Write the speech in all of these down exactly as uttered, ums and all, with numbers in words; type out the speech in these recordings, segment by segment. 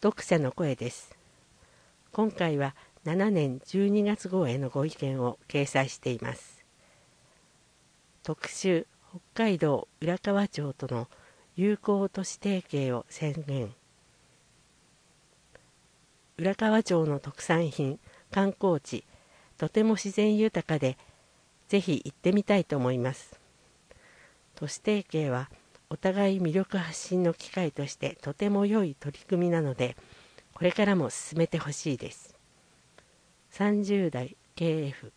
読者の声です。今回はしちねんじゅうにがつ号へのご意見を掲載しています。特集、北海道浦河町との友好都市提携を宣言。浦河町の特産品、観光地、とても自然豊かで、ぜひ行ってみたいと思います。都市提携はお互い魅力発信の機会としてとても良い取り組みなので、これからも進めてほしいです。さんじゅう代 ケーエフ。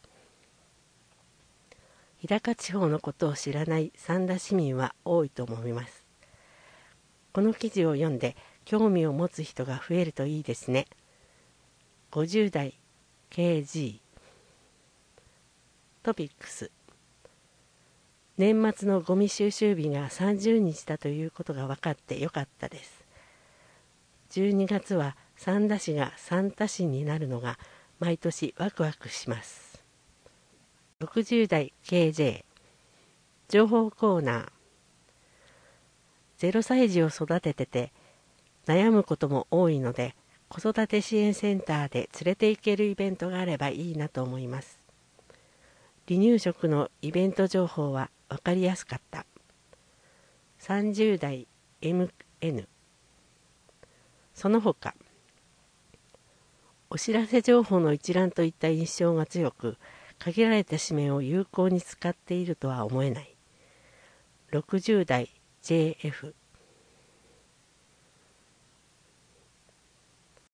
日高地方のことを知らない三田市民は多いと思います。この記事を読んで興味を持つ人が増えるといいですね。ごじゅう代 ケージー。 トピックス。年末のゴミ収集日がさんじゅうにちだということが分かってよかったです。じゅうにがつは三田市が三田市になるのが毎年ワクワクします。ろくじゅう代 ケージェー。 情報コーナー。ゼロさい児を育ててて悩むことも多いので、子育て支援センターで連れて行けるイベントがあればいいなと思います。離乳食のイベント情報は分かりやすかった。さんじゅう代 エムエヌ。 その他、お知らせ情報の一覧といった印象が強く、限られた紙面を有効に使っているとは思えない。ろくじゅう代 ジェーエフ。